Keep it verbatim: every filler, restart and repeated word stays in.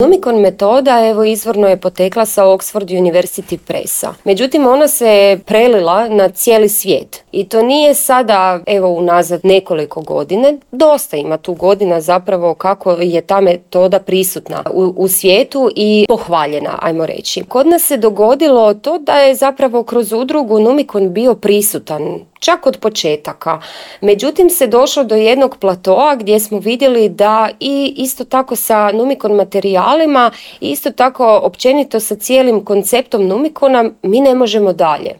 Numicon metoda evo izvorno je potekla sa Oxford University Pressa. Međutim, ona se prelila na cijeli svijet. I to nije sada evo unazad nekoliko godine. Dosta ima tu godina zapravo kako je ta metoda prisutna u, u svijetu i pohvaljena, ajmo reći. Kod nas se dogodilo to da je zapravo kroz udrugu Numicon bio prisutan čak od početaka. Međutim, se došlo do jednog platoa gdje smo vidjeli da i isto tako sa Numicon materijalima, isto tako općenito sa cijelim konceptom Numicona mi ne možemo dalje.